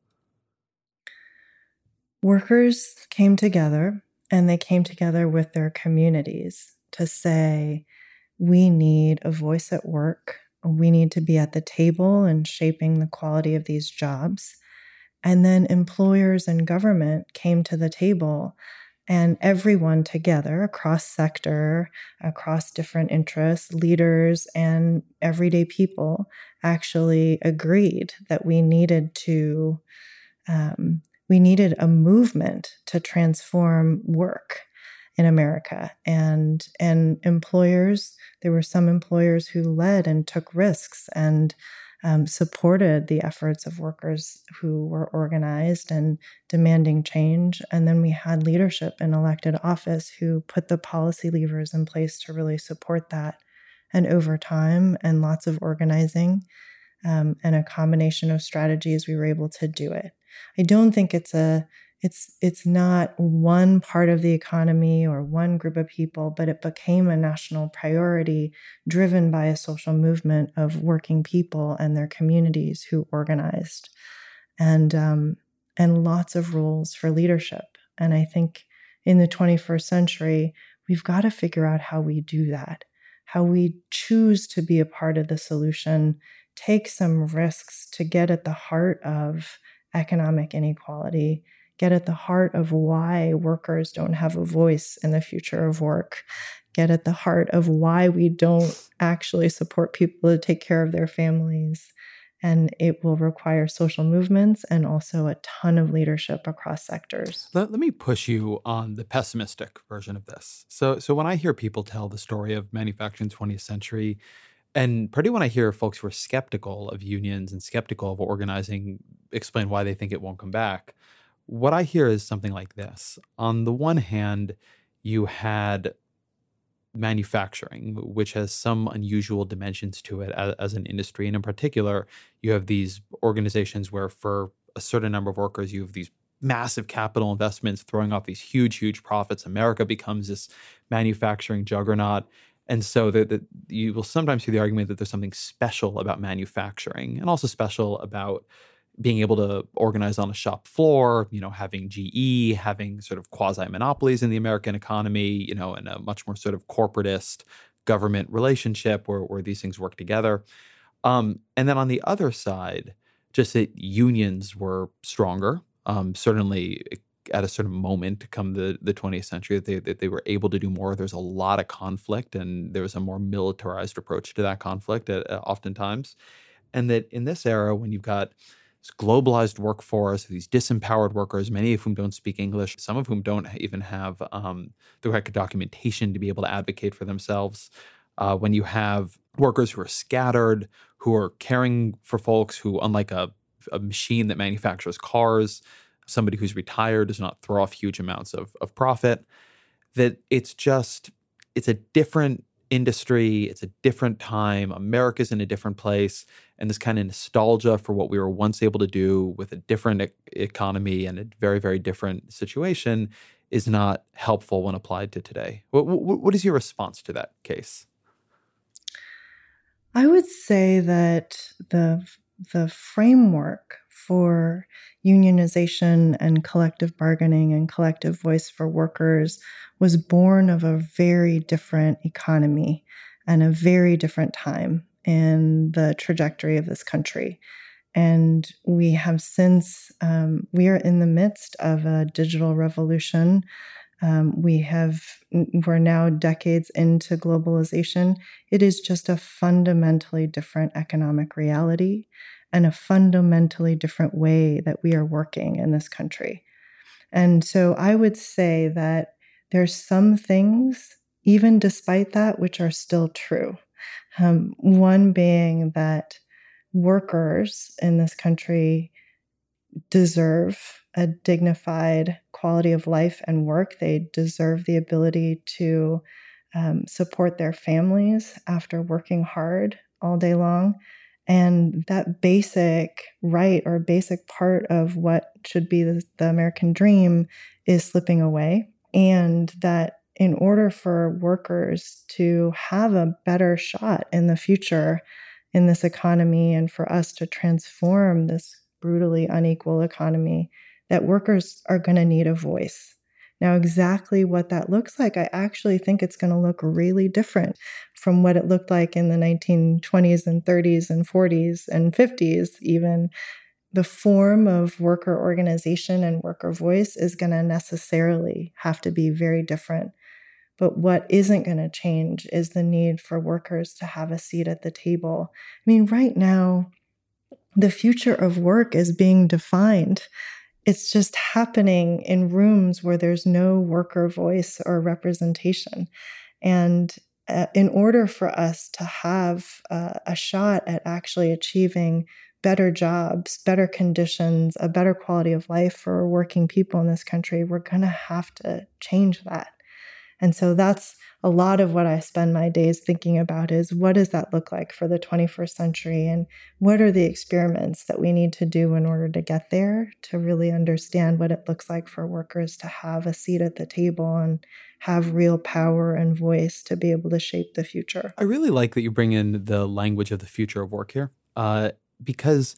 Workers came together, and they came together with their communities to say, we need a voice at work. We need to be at the table and shaping the quality of these jobs. And then employers and government came to the table, and everyone together across sector, across different interests, leaders and everyday people actually agreed that we needed a movement to transform work in America. And employers, there were some employers who led and took risks and supported the efforts of workers who were organized and demanding change. And then we had leadership in elected office who put the policy levers in place to really support that. And over time and lots of organizing and a combination of strategies, we were able to do it. I don't think it's not one part of the economy or one group of people, but it became a national priority driven by a social movement of working people and their communities who organized, and lots of roles for leadership. And I think in the 21st century, we've got to figure out how we do that, how we choose to be a part of the solution, take some risks to get at the heart of economic inequality, get at the heart of why workers don't have a voice in the future of work, get at the heart of why we don't actually support people to take care of their families. And it will require social movements and also a ton of leadership across sectors. Let me push you on the pessimistic version of this. So when I hear people tell the story of manufacturing in the 20th century, and particularly when I hear folks who are skeptical of unions and skeptical of organizing explain why they think it won't come back, what I hear is something like this. On the one hand, you had manufacturing, which has some unusual dimensions to it as an industry. And in particular, you have these organizations where for a certain number of workers, you have these massive capital investments throwing off these huge, huge profits. America becomes this manufacturing juggernaut. And so you will sometimes hear the argument that there's something special about manufacturing and also special about being able to organize on a shop floor, having GE, having sort of quasi-monopolies in the American economy, and a much more sort of corporatist government relationship where these things work together. And then on the other side, just that unions were stronger, certainly at a certain moment come the 20th century that they were able to do more. There's a lot of conflict, and there was a more militarized approach to that conflict oftentimes. And that in this era, when you've got this globalized workforce, these disempowered workers, many of whom don't speak English, some of whom don't even have the right documentation to be able to advocate for themselves. When you have workers who are scattered, who are caring for folks who, unlike a machine that manufactures cars, somebody who's retired does not throw off huge amounts of profit, that it's a different industry. It's a different time. America's in a different place. And this kind of nostalgia for what we were once able to do with a different economy and a very, very different situation is not helpful when applied to today. What is your response to that case? I would say that the framework for unionization and collective bargaining and collective voice for workers was born of a very different economy and a very different time in the trajectory of this country. And we have since, we are in the midst of a digital revolution. We're now decades into globalization. It is just a fundamentally different economic reality and a fundamentally different way that we are working in this country. And so I would say that there's some things, even despite that, which are still true. One being that workers in this country deserve a dignified quality of life and work. They deserve the ability to support their families after working hard all day long. And that basic right or basic part of what should be the American dream is slipping away. And that in order for workers to have a better shot in the future in this economy and for us to transform this brutally unequal economy, that workers are going to need a voice. Now, exactly what that looks like, I actually think it's going to look really different from what it looked like in the 1920s and 30s and 40s and 50s even. The form of worker organization and worker voice is going to necessarily have to be very different. But what isn't going to change is the need for workers to have a seat at the table. I mean, right now, the future of work is being defined. It's just happening in rooms where there's no worker voice or representation. And in order for us to have a shot at actually achieving better jobs, better conditions, a better quality of life for working people in this country, we're going to have to change that. And so that's a lot of what I spend my days thinking about is what does that look like for the 21st century? And what are the experiments that we need to do in order to get there, to really understand what it looks like for workers to have a seat at the table and have real power and voice to be able to shape the future. I really like that you bring in the language of the future of work here, because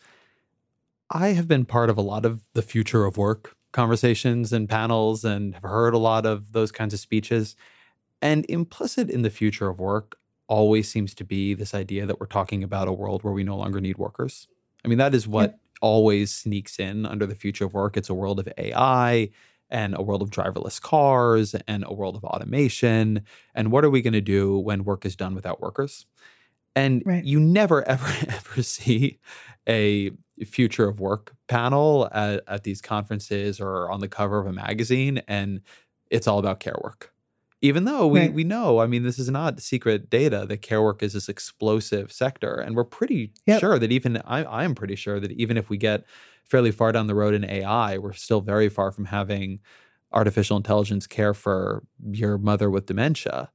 I have been part of a lot of the future of work conversations and panels and have heard a lot of those kinds of speeches. And implicit in the future of work always seems to be this idea that we're talking about a world where we no longer need workers. I mean, that is what always sneaks in under the future of work. It's a world of AI and a world of driverless cars and a world of automation. And what are we going to do when work is done without workers? And you never, ever, ever see a future of work panel at these conferences or on the cover of a magazine, and it's all about care work. Even though we know, I mean, this is not secret data that care work is this explosive sector. And we're pretty sure that even, I am pretty sure that even if we get fairly far down the road in AI, we're still very far from having artificial intelligence care for your mother with dementia.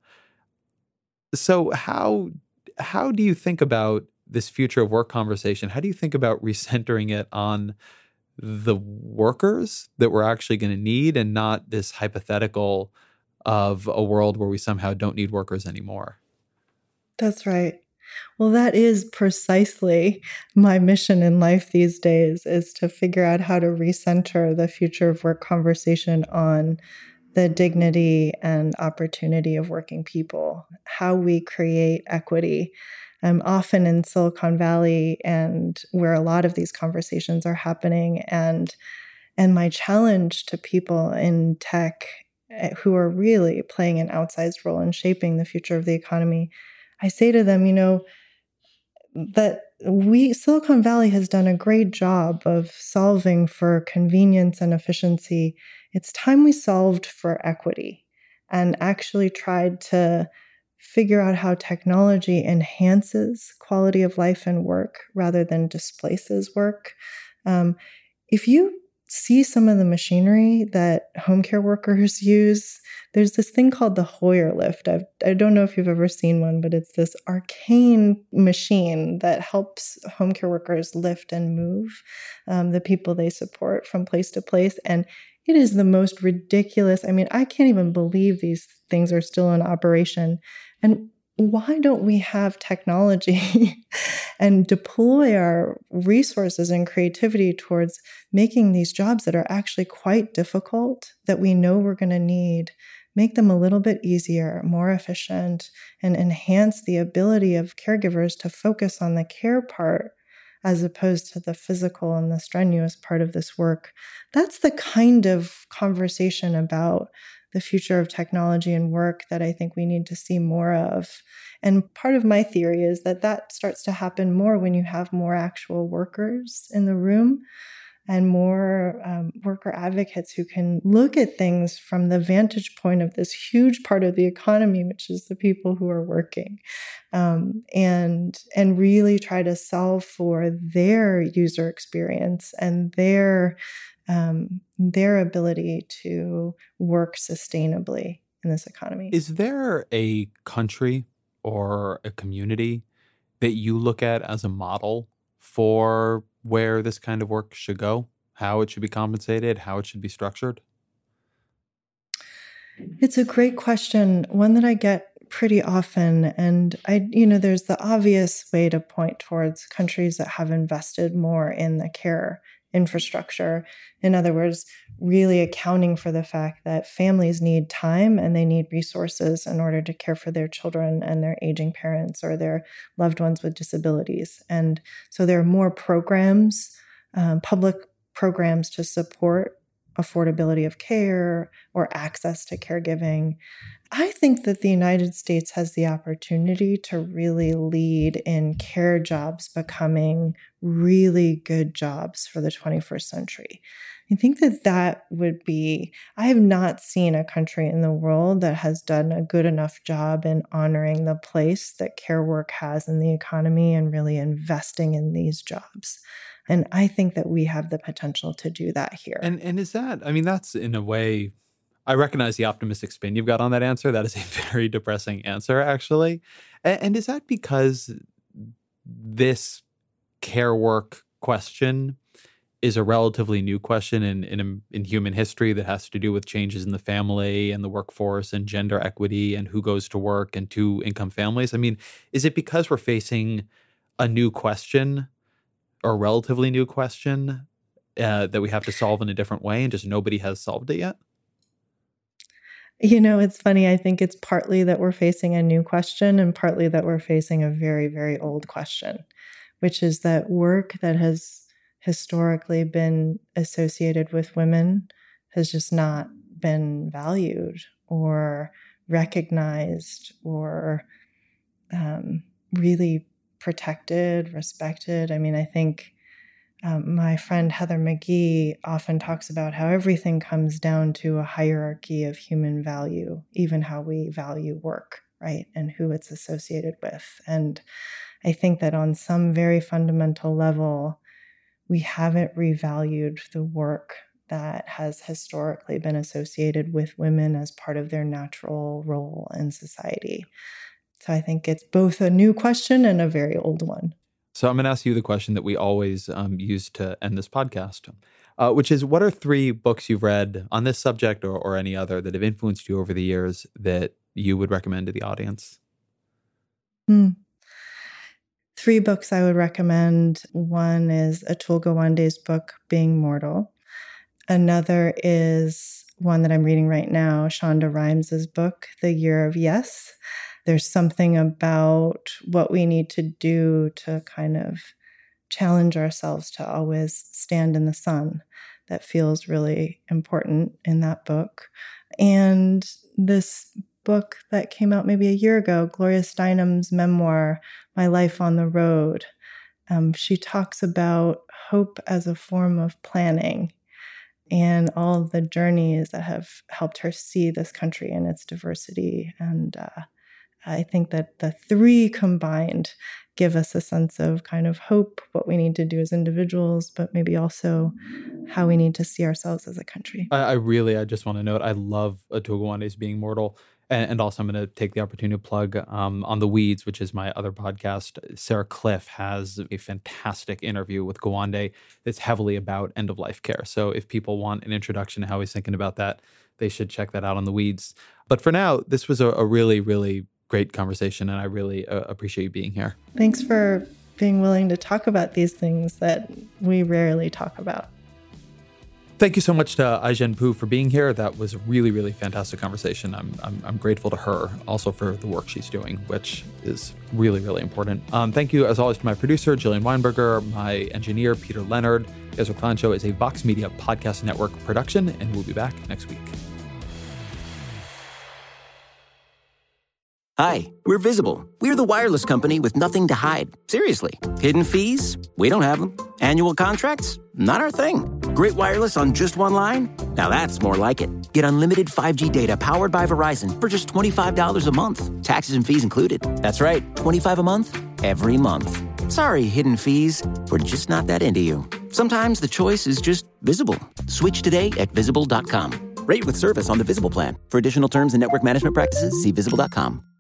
So how do you think about this future of work conversation? How do you think about recentering it on the workers that we're actually going to need and not this hypothetical of a world where we somehow don't need workers anymore? That's right. Well, that is precisely my mission in life these days, is to figure out how to recenter the future of work conversation on the dignity and opportunity of working people, how we create equity. I'm often in Silicon Valley and where a lot of these conversations are happening. And my challenge to people in tech who are really playing an outsized role in shaping the future of the economy, I say to them, that Silicon Valley has done a great job of solving for convenience and efficiency. It's time we solved for equity and actually tried to figure out how technology enhances quality of life and work rather than displaces work. If you see some of the machinery that home care workers use, there's this thing called the Hoyer lift. I don't know if you've ever seen one, but it's this arcane machine that helps home care workers lift and move the people they support from place to place. And it is the most ridiculous. I mean, I can't even believe these things are still in operation. And why don't we have technology and deploy our resources and creativity towards making these jobs that are actually quite difficult, that we know we're going to need, make them a little bit easier, more efficient, and enhance the ability of caregivers to focus on the care part as opposed to the physical and the strenuous part of this work. That's the kind of conversation about the future of technology and work that I think we need to see more of. And part of my theory is that starts to happen more when you have more actual workers in the room and more worker advocates who can look at things from the vantage point of this huge part of the economy, which is the people who are working, and really try to solve for their user experience and their ability to work sustainably in this economy. Is there a country or a community that you look at as a model for where this kind of work should go, how it should be compensated, how it should be structured? It's a great question, one that I get pretty often. And there's the obvious way to point towards countries that have invested more in the care infrastructure. In other words, really accounting for the fact that families need time and they need resources in order to care for their children and their aging parents or their loved ones with disabilities. And so there are more programs, public programs to support affordability of care or access to caregiving. I think that the United States has the opportunity to really lead in care jobs becoming really good jobs for the 21st century. I think that would be, I have not seen a country in the world that has done a good enough job in honoring the place that care work has in the economy and really investing in these jobs. And I think that we have the potential to do that here. And is that, I mean, that's in a way, I recognize the optimistic spin you've got on that answer. That is a very depressing answer, actually. And is that because this care work question is a relatively new question in human history that has to do with changes in the family and the workforce and gender equity and who goes to work and two-income families? I mean, is it because we're facing a new question or a relatively new question that we have to solve in a different way and just nobody has solved it yet? It's funny. I think it's partly that we're facing a new question and partly that we're facing a very, very old question, which is that work that has historically been associated with women has just not been valued or recognized or really protected, respected. I mean, I think my friend Heather McGhee often talks about how everything comes down to a hierarchy of human value, even how we value work, right? And who it's associated with. And I think that on some very fundamental level, we haven't revalued the work that has historically been associated with women as part of their natural role in society. So I think it's both a new question and a very old one. So I'm going to ask you the question that we always use to end this podcast, which is, what are 3 books you've read on this subject or any other that have influenced you over the years that you would recommend to the audience? 3 books I would recommend. One is Atul Gawande's book, Being Mortal. Another is one that I'm reading right now, Shonda Rhimes' book, The Year of Yes. There's something about what we need to do to kind of challenge ourselves to always stand in the sun that feels really important in that book. And this book that came out maybe a year ago, Gloria Steinem's memoir, My Life on the Road. She talks about hope as a form of planning and all of the journeys that have helped her see this country and its diversity. And I think that the 3 combined give us a sense of kind of hope, what we need to do as individuals, but maybe also how we need to see ourselves as a country. I just want to note, I love Atul Gawande's Being Mortal. And also, I'm going to take the opportunity to plug On the Weeds, which is my other podcast. Sarah Cliff has a fantastic interview with Gawande that's heavily about end-of-life care. So if people want an introduction to how he's thinking about that, they should check that out on The Weeds. But for now, this was a really, really great conversation, and I really appreciate you being here. Thanks for being willing to talk about these things that we rarely talk about. Thank you so much to Ai-jen Poo for being here. That was a really, really fantastic conversation. I'm grateful to her also for the work she's doing, which is really, really important. Thank you, as always, to my producer, Jillian Weinberger, my engineer, Peter Leonard. Ezra Klein Show is a Vox Media Podcast Network production, and we'll be back next week. Hi, we're Visible. We're the wireless company with nothing to hide. Seriously. Hidden fees? We don't have them. Annual contracts? Not our thing. Great wireless on just one line? Now that's more like it. Get unlimited 5G data powered by Verizon for just $25 a month. Taxes and fees included. That's right, $25 a month, every month. Sorry, hidden fees. We're just not that into you. Sometimes the choice is just Visible. Switch today at Visible.com. Rate with service on the Visible plan. For additional terms and network management practices, see Visible.com.